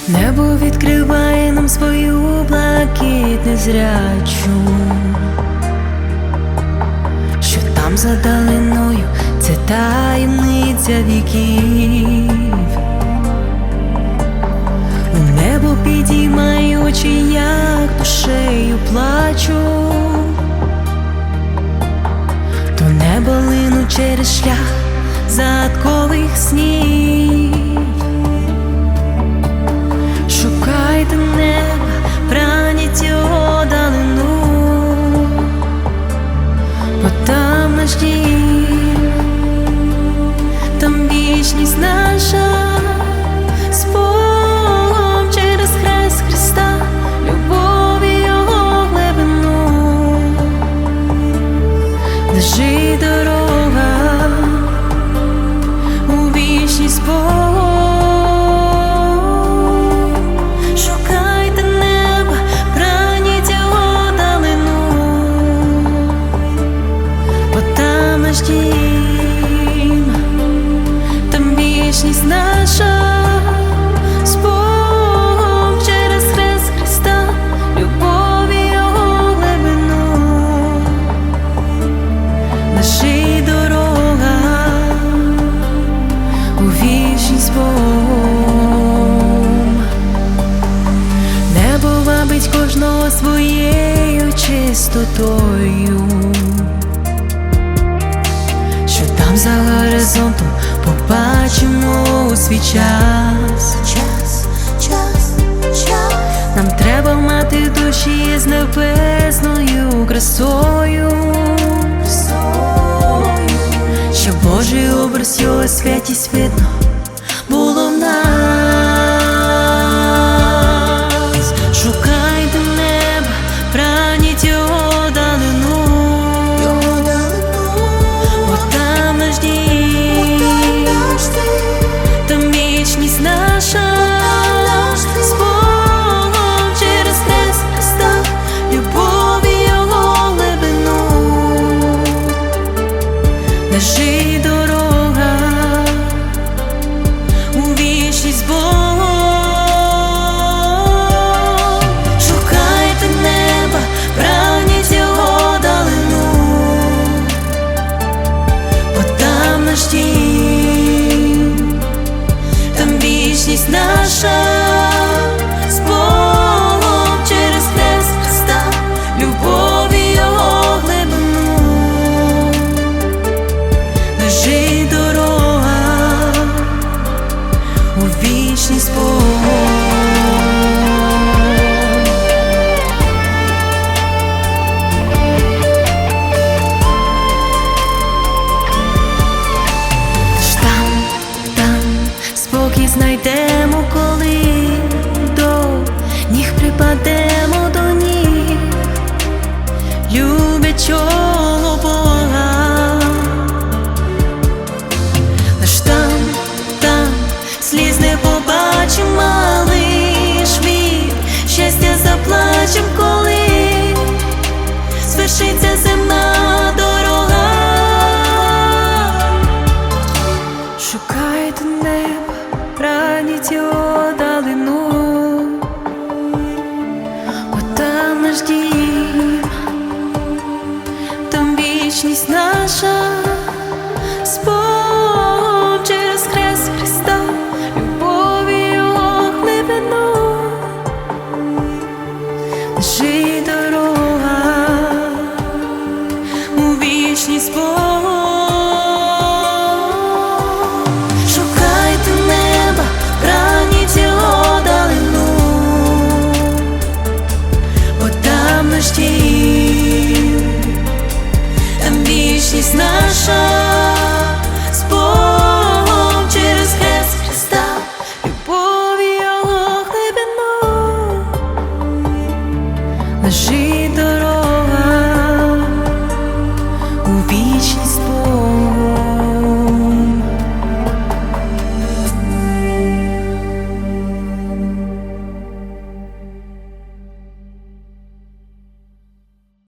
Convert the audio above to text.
Небо відкриває нам свою блакить незрячу, що там за далиною, це таємниця віків. У небо підіймаю очі, як душею плачу, то небо лину через шлях загадкових снів. Шукайте неба, прагніть його далину, бо там наш дім, там вічність наша, з Богом через хрест Христа, любові його глибину, лежить дорога у вічність з Богом. Там вічність наша, з Богом через хрест Христа, любові його глибину, лежить дорога у вічність з Богом. Небо вабить кожного своєю чистотою, там за горизонтом побачимо у свій час. Нам треба мати душі з небесною красою, щоб Божий образ, його святість видно було в нас. Шукайте неба, прагніть його далину, там вічність наша, з Богом через хрест Христа, любові його глибину, лежить дорога у вічність з Богом. Шукайте неба, прагніть його далину, бо там наш дім, там вічність наша, з Богом через хрест Христа, любові його глибину, лежить дорога у вічність з Богом. Знайдемо, коли до ніг припадемо до ніг любячого Бога. Лиш там сліз не побачимо, а лиш від щастя заплачем, коли звершиться земна дорога. Шукайте неба, прагніть його далину, бо там наш дім, там вічність наша, з Богом через хрест Христа, любові його глибину, лежить дорога у вічність з Богом. Там вічність наша, з Богом через хрест Христа, любові його глибину, лежить